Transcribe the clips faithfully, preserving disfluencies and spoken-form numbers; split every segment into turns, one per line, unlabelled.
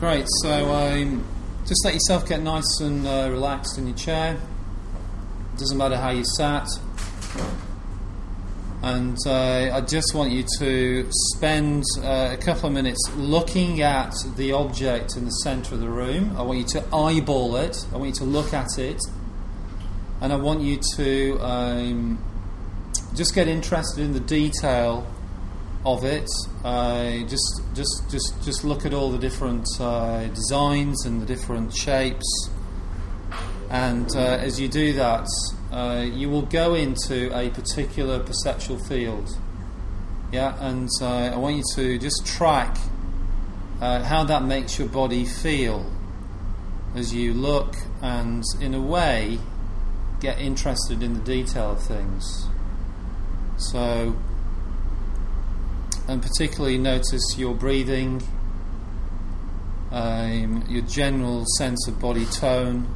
Great, so um, just let yourself get nice and uh, relaxed in your chair. It doesn't matter how you sat. And uh, I just want you to spend uh, a couple of minutes looking at the object in the centre of the room. I want you to eyeball it. I want you to look at it. And I want you to um, just get interested in the detail of it. Uh, just, just, just, just look at all the different uh, designs and the different shapes. And uh, as you do that, uh, you will go into a particular perceptual field. Yeah, and uh, I want you to just track uh, how that makes your body feel as you look and, in a way, get interested in the detail of things. So, and particularly notice your breathing, um, your general sense of body tone,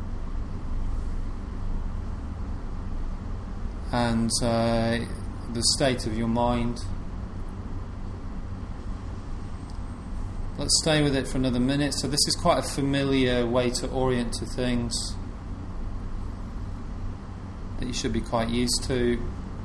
and uh, the state of your mind. Let's stay with it for another minute. So this is quite a familiar way to orient to things that you should be quite used to.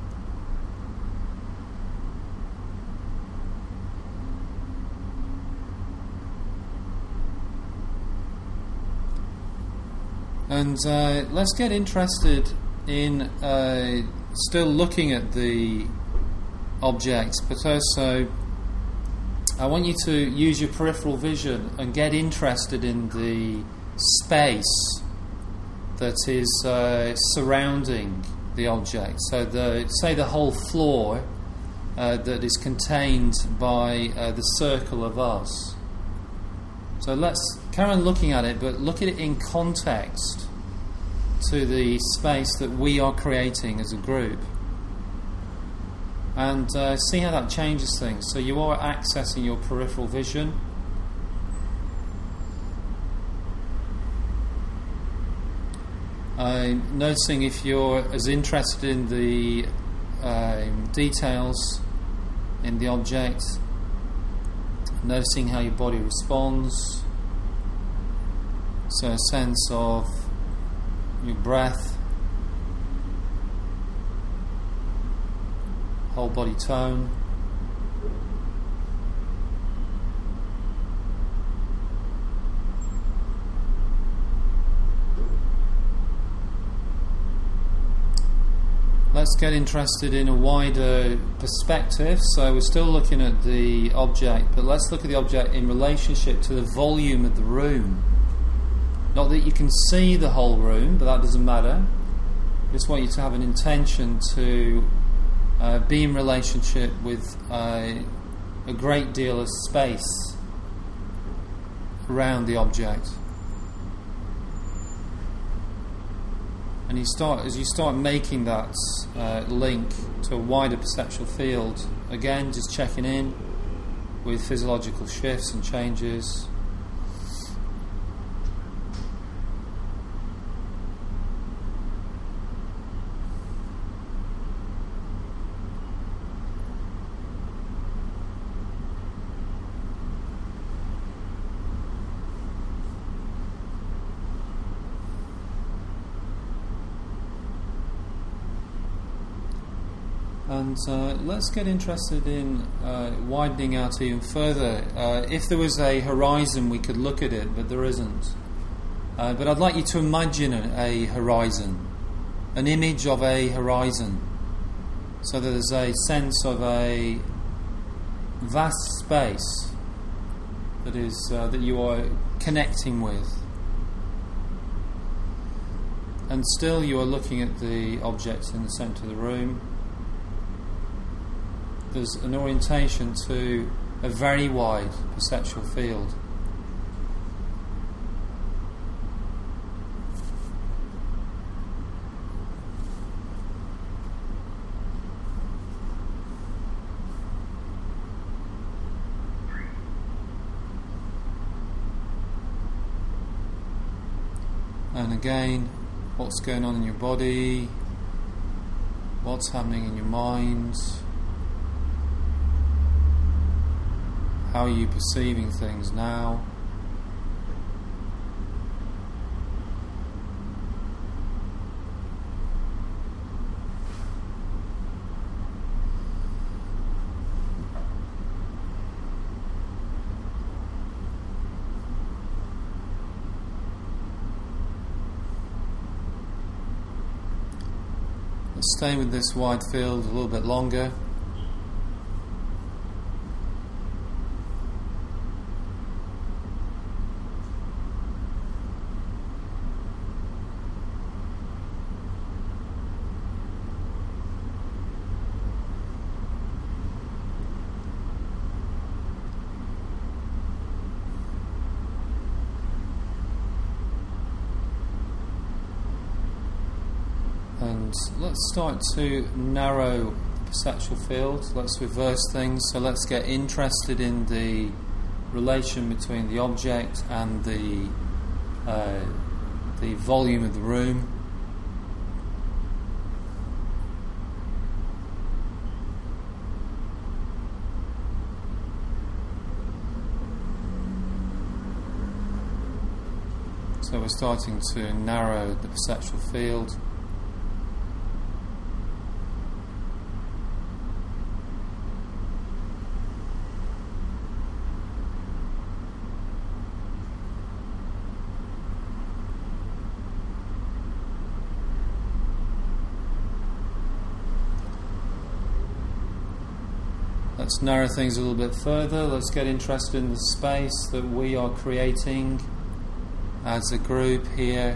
And uh, let's get interested in uh, still looking at the object, but also I want you to use your peripheral vision and get interested in the space that is uh, surrounding the object. So, the, say the whole floor uh, that is contained by uh, the circle of us. So let's carry on looking at it, but look at it in context to the space that we are creating as a group. And uh, see how that changes things. So you are accessing your peripheral vision. Uh, noticing if you're as interested in the uh, details in the object. Noticing how your body responds. So a sense of your breath, whole body tone. Let's get interested in a wider perspective. So we're still looking at the object, but let's look at the object in relationship to the volume of the room. Not that you can see the whole room, but that doesn't matter. I just want you to have an intention to uh, be in relationship with uh, a great deal of space around the object. And you start as you start making that uh, link to a wider perceptual field, again, just checking in with physiological shifts and changes. And uh, let's get interested in uh, widening out even further. Uh, if there was a horizon, we could look at it, but there isn't. Uh, but I'd like you to imagine a horizon, an image of a horizon, so that there's a sense of a vast space that is uh, that you are connecting with. And still you are looking at the objects in the centre of the room. There's an orientation to a very wide perceptual field. And again, what's going on in your body, what's happening in your mind. How are you perceiving things now? Let's stay with this wide field a little bit longer. And let's start to narrow the perceptual field. Let's reverse things. So let's get interested in the relation between the object and the uh, the volume of the room. So we're starting to narrow the perceptual field. Let's narrow things a little bit further. Let's get interested in the space that we are creating as a group here.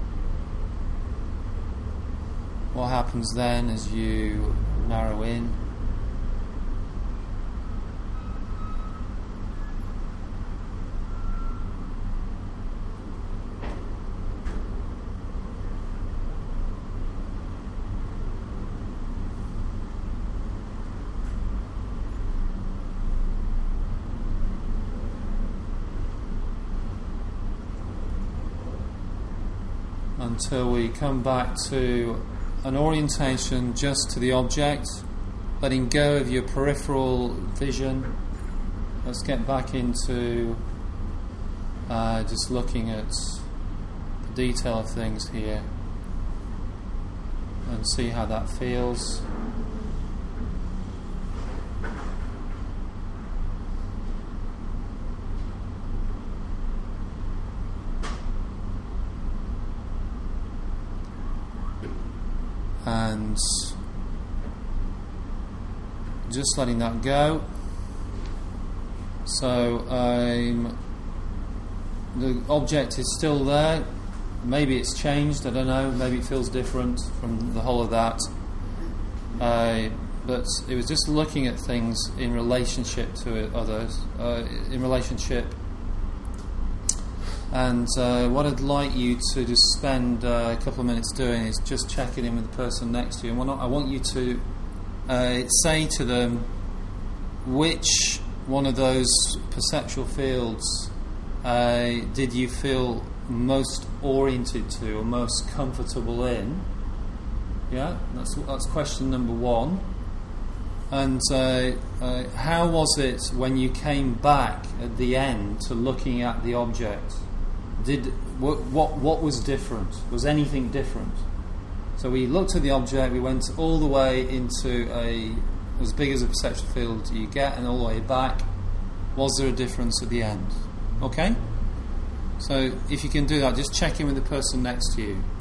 What happens then as you narrow in? Until we come back to an orientation just to the object, letting go of your peripheral vision. Let's get back into uh, just looking at the detail of things here and see how that feels. And just letting that go. So um, the object is still there. Maybe it's changed, I don't know. Maybe it feels different from the whole of that. Uh, but it was just looking at things in relationship to others, uh, in relationship. And uh, what I'd like you to just spend uh, a couple of minutes doing is just checking in with the person next to you. And what I want you to uh, say to them which one of those perceptual fields uh, did you feel most oriented to or most comfortable in. Yeah, that's that's question number one. And uh, uh, how was it when you came back at the end to looking at the object? Did what, what what was different? Was anything different? So we looked at the object, we went all the way into a as big as a perceptual field you get, and all the way back. Was there a difference at the end? Okay? So if you can do that, just check in with the person next to you.